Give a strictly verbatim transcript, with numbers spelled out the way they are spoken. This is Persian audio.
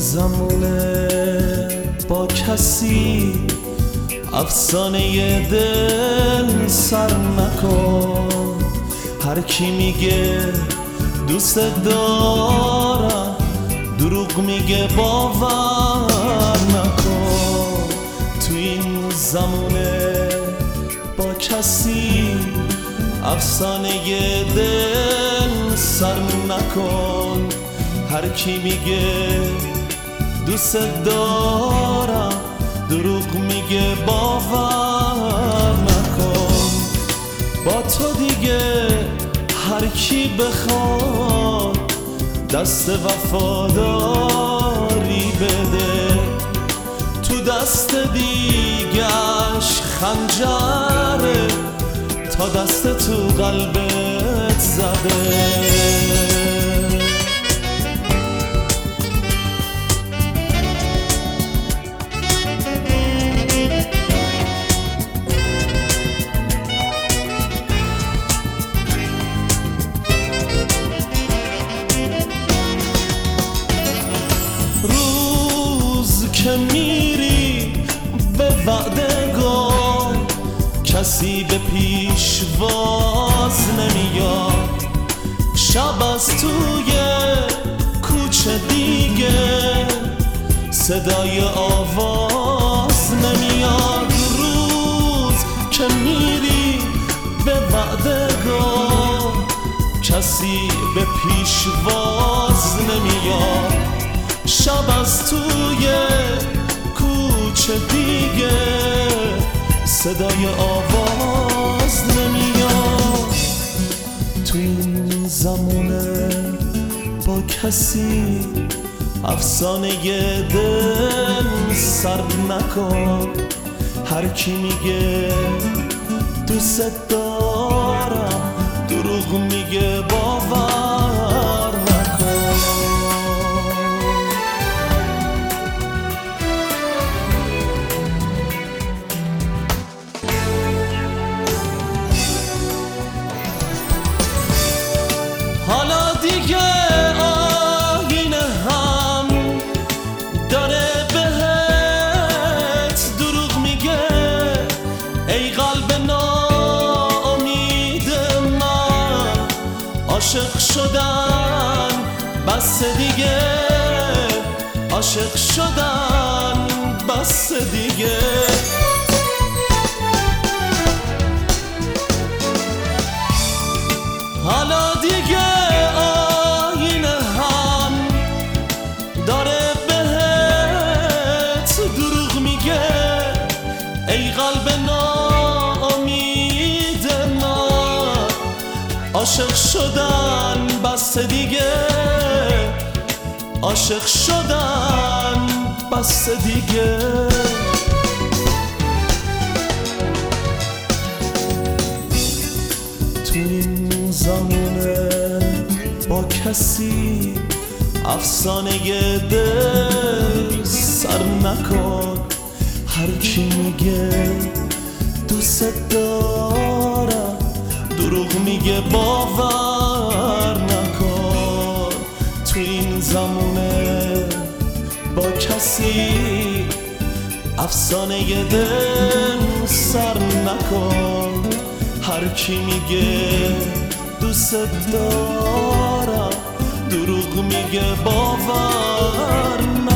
زمونه با کسی افسانه دل سر نکن. هر کی میگه دوست دارم دروغ میگه باور نکن. تو این زمونه با کسی افسانه دل سر نکن. هر کی میگه دوست دارم دروغ میگه باور نکن. با تو دیگه هر کی بخواد دست وفاداری بده، تو دست دیگش خنجره تا دست تو قلبت زده. روز که میری به وعدگاه کسی به پیشواز نمیاد. شب از توی کوچه دیگه صدای آواز نمیاد. روز که میری به وعدگاه کسی به پیشواز نمیاد. شب از توی کوچه دیگه صدای آواز نمیاد. تو این زمونه با کسی افسانه دل سر نکن. هر کی میگه دوست دارم دروغ میگه باور نکن. حالا دیگه آینه هم داره بهت دروغ میگه. ای قلب ناامید من، عاشق شدن بس دیگه، عاشق شدن بس دیگه. حالا دیگه آینه هم داره بهت دروغ میگه. ای قلب ناامید من، عاشق شدن بس دیگه، عاشق شدن بس دیگه. تو این زمونه با کسی افسانه دل سر نکن. هر کی میگه دوست دارم دروغ میگه باور نکن. تو این زمونه با کسی افسانه دل سر نکن. هر کی میگه دوست دارم دروغ میگه باور